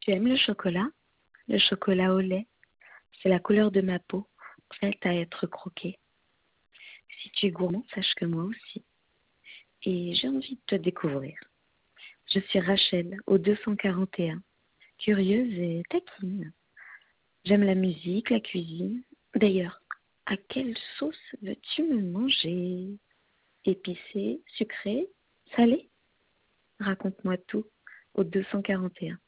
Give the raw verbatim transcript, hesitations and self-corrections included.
Tu aimes le chocolat? Le chocolat au lait, c'est la couleur de ma peau, prête à être croquée. Si tu es gourmand, sache que moi aussi. Et j'ai envie de te découvrir. Je suis Rachel, au deux cent quarante et un, curieuse et taquine. J'aime la musique, la cuisine. D'ailleurs, à quelle sauce veux-tu me manger? Épicée, sucrée, salée? Raconte-moi tout au deux cent quarante et un.